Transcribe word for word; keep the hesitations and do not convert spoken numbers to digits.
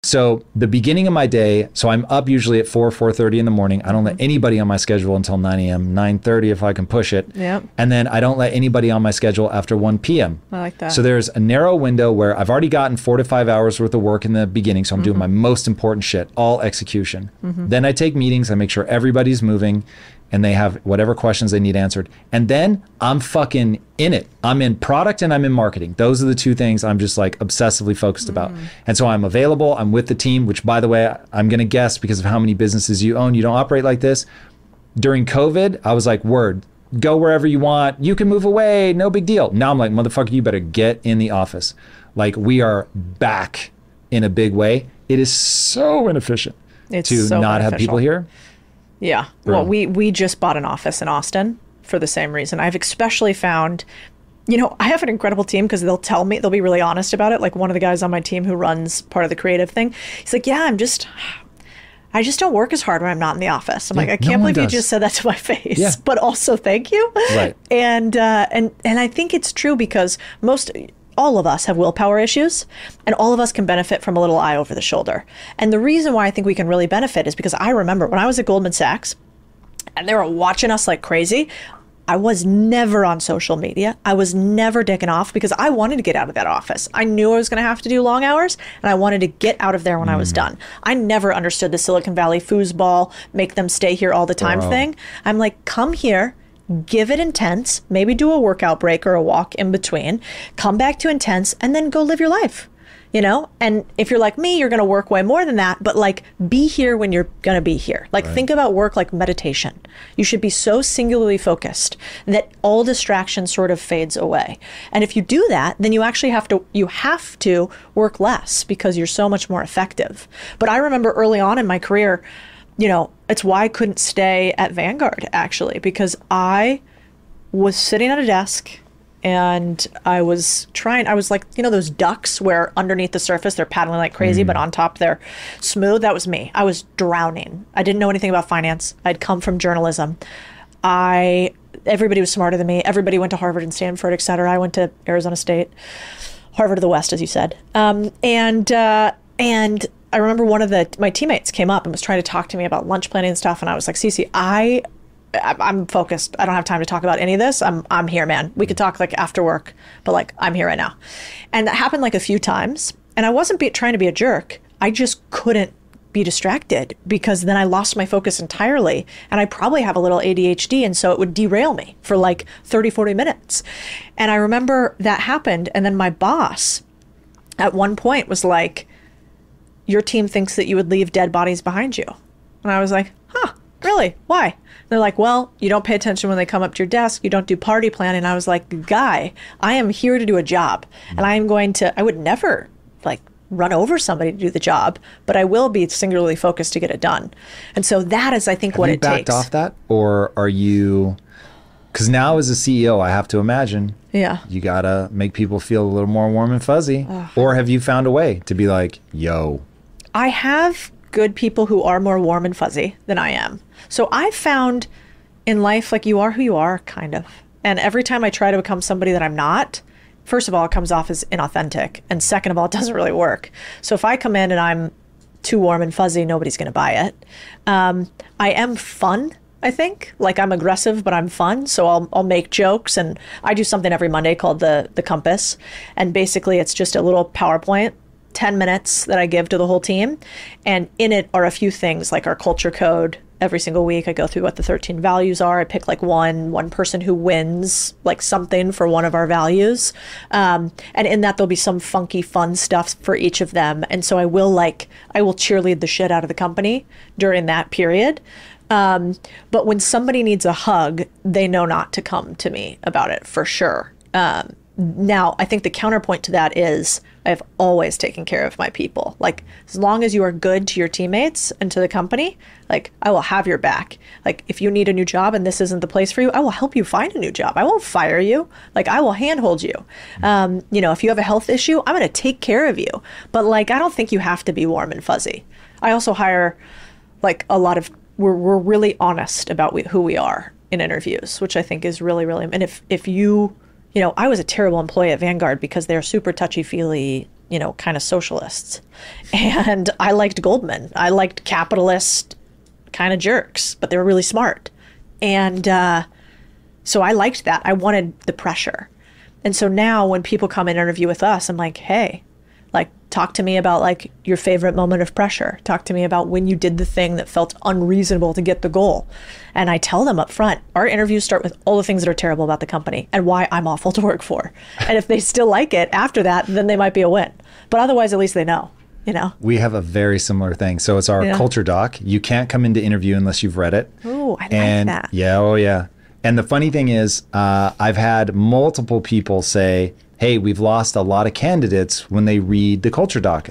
So the beginning of my day, so I'm up usually at four, four thirty in the morning. I don't let anybody on my schedule until nine a.m., nine thirty if I can push it. Yep. And then I don't let anybody on my schedule after one p.m. I like that. So there's a narrow window where I've already gotten four to five hours worth of work in the beginning. So I'm mm-hmm. doing my most important shit, all execution. Mm-hmm. Then I take meetings. I make sure everybody's moving and they have whatever questions they need answered. And then I'm fucking in it. I'm in product and I'm in marketing. Those are the two things I'm just like obsessively focused mm. about. And so I'm available. I'm with the team, which by the way, I'm going to guess because of how many businesses you own, you don't operate like this. During COVID, I was like, word, go wherever you want. You can move away. No big deal. Now I'm like, motherfucker, you better get in the office. Like we are back in a big way. It is so inefficient it's to so not beneficial. have people here. Yeah. Bro. Well, we we just bought an office in Austin for the same reason. I've especially found, you know, I have an incredible team because they'll tell me, they'll be really honest about it. Like one of the guys on my team who runs part of the creative thing, he's like, yeah, I'm just, I just don't work as hard when I'm not in the office. I'm yeah, like, I can't no believe you just said that to my face, yeah. but also thank you. Right. And, uh, and, and I think it's true because most, all of us have willpower issues and all of us can benefit from a little eye over the shoulder. And the reason why I think we can really benefit is because I remember when I was at Goldman Sachs and they were watching us like crazy, I was never on social media. I was never dicking off because I wanted to get out of that office. I knew I was going to have to do long hours and I wanted to get out of there when mm. I was done. I never understood the Silicon Valley foosball, make them stay here all the time Bro. thing. I'm like, come here. Give it intense, maybe do a workout break or a walk in between, come back to intense, and then go live your life, you know? And if you're like me, you're going to work way more than that, but like be here when you're going to be here. Like right. think about work like meditation. You should be so singularly focused that all distraction sort of fades away. And if you do that, then you actually have to, you have to work less because you're so much more effective. But I remember early on in my career, you know, it's why I couldn't stay at Vanguard, actually, because I was sitting at a desk and I was trying, I was like, you know, those ducks where underneath the surface, they're paddling like crazy, mm. but on top they're smooth. That was me. I was drowning. I didn't know anything about finance. I'd come from journalism. I, everybody was smarter than me. Everybody went to Harvard and Stanford, et cetera. I went to Arizona State, Harvard of the West, as you said. Um, and, uh, and, I remember one of the my teammates came up and was trying to talk to me about lunch planning and stuff, and I was like, Cece, I, I'm focused. I don't have time to talk about any of this. I'm I'm here, man. We could talk like after work, but like I'm here right now. And that happened like a few times, and I wasn't be, trying to be a jerk. I just couldn't be distracted because then I lost my focus entirely, and I probably have a little A D H D, and so it would derail me for like thirty, forty minutes. And I remember that happened, and then my boss at one point was like, your team thinks that you would leave dead bodies behind you. And I was like, huh, really? Why? And they're like, well, you don't pay attention when they come up to your desk. You don't do party planning. And I was like, guy, I am here to do a job. And I am going to, I would never like run over somebody to do the job, but I will be singularly focused to get it done. And so that is, I think, Have what you it backed takes. off that? Or are you, because now as a C E O, I have to imagine, yeah, you got to make people feel a little more warm and fuzzy. Ugh. Or have you found a way to be like, yo, I have good people who are more warm and fuzzy than I am. So I've found in life, like you are who you are, kind of. And every time I try to become somebody that I'm not, first of all, it comes off as inauthentic. And second of all, it doesn't really work. So if I come in and I'm too warm and fuzzy, nobody's going to buy it. Um, I am fun, I think. Like I'm aggressive, but I'm fun. So I'll I'll make jokes. And I do something every Monday called the the Compass. And basically it's just a little PowerPoint ten minutes that I give to the whole team. And in it are a few things like our culture code. Every single week I go through what the thirteen values are. I pick like one, one person who wins like something for one of our values. Um, and in that there'll be some funky fun stuff for each of them. And so I will like, I will cheerlead the shit out of the company during that period. Um, but when somebody needs a hug, they know not to come to me about it for sure. Um, Now, I think the counterpoint to that is I've always taken care of my people. Like, as long as you are good to your teammates and to the company, like, I will have your back. Like, if you need a new job and this isn't the place for you, I will help you find a new job. I won't fire you. Like, I will handhold you. Um, you know, if you have a health issue, I'm going to take care of you. But, like, I don't think you have to be warm and fuzzy. I also hire, like, a lot of, we're, we're really honest about we, who we are in interviews, which I think is really, really, and if, if you... You know, I was a terrible employee at Vanguard because they're super touchy-feely, you know, kind of socialists. And I liked Goldman. I liked capitalist kind of jerks, but they were really smart. And uh, so I liked that. I wanted the pressure. And so now when people come and interview with us, I'm like, hey, like, talk to me about like your favorite moment of pressure. Talk to me about when you did the thing that felt unreasonable to get the goal. And I tell them up front, our interviews start with all the things that are terrible about the company and why I'm awful to work for. And if they still like it after that, then they might be a win. But otherwise, at least they know, you know? We have a very similar thing. So it's our Yeah. culture doc. You can't come into interview unless you've read it. Ooh, I and like that. Yeah, oh yeah. And the funny thing is, uh, I've had multiple people say, hey, we've lost a lot of candidates when they read the culture doc.